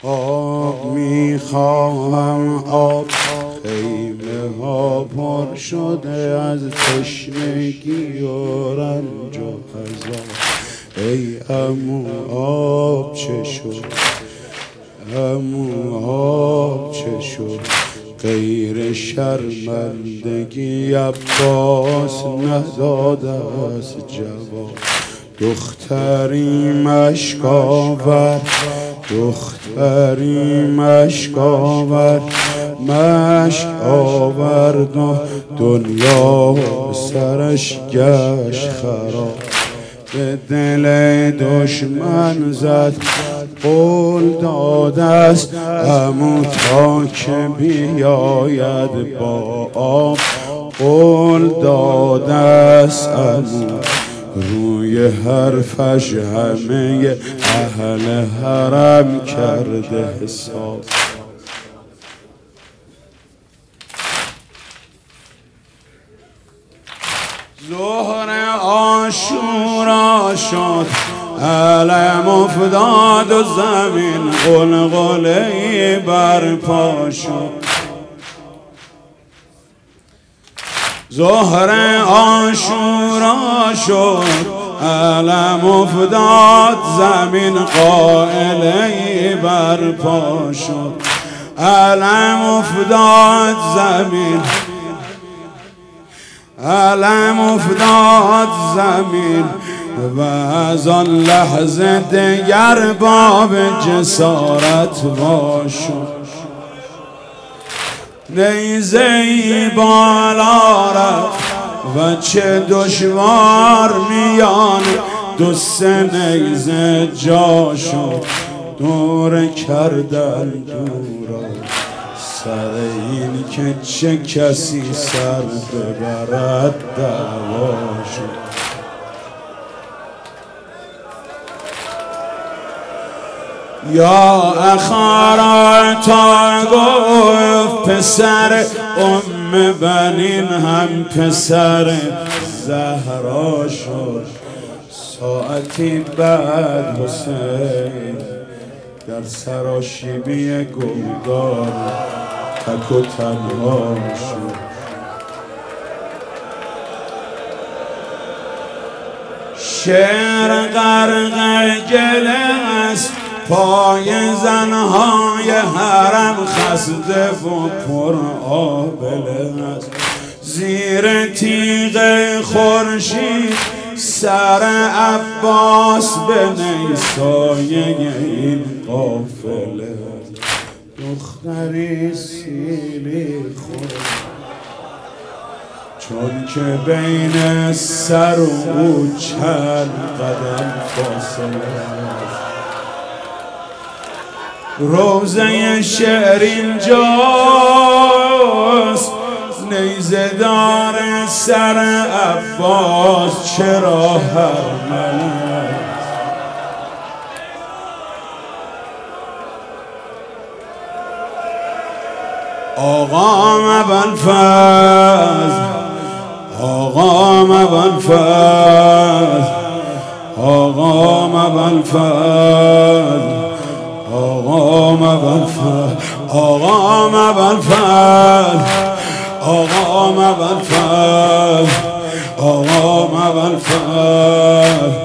آب میخواهم آب، خیمه ها پر شده از تشنگی و رنج و عذاب. ای عمو آب چه شد، عمو آب چه شد؟ غیر شرمندگی عباس نداده است جواب. دختری مشک آورد، دختری مشک آورد، مشک آورد و دنیا سرش گشت خراب. به دل دشمن زد، قول داده است عمو تا که بیاید با آب. قول داده است عمو، روی حرفش همه اهل حرم کرده حساب. ظهر عاشورا شد، علم افتاد و زمین غلغله‌ای برپا شد. ظهر عاشورا شد، علم افتاد زمین قائله‌ای برپا شد. علم افتاد زمین، علم افتاد زمین و از آن لحظه دگر باب جسارت وا شد. نیزه‌ای بالا رفت و چه دشوار میان دو سه نیزه جا شد. دور کردن دورا سر این که چه کسی سر ببرد دعوا شد. یا اخارا تا گفت پسر بنین هم پسر زهرا شد. ساعتی بعد حسین در سراشیبی گلدار تک و تنها شد. شعر غرق گله است، پای زنهای حرم خسته و پر آبله است. زیر تیغ خورشید سر عباس به نیسایه این قافله است. دختری سیلی خورد چون که بین سر و او چند قدم فاصله است. روزه شعر اینجاست، نیزه دار سر عباس چرا هرمله است. آقا ابوالفضل، آقا ابوالفضل، آقا ابوالفضل، آقا ابوالفضل، آقا ابوالفضل، آقا ابوالفضل، آقا ابوالفضل،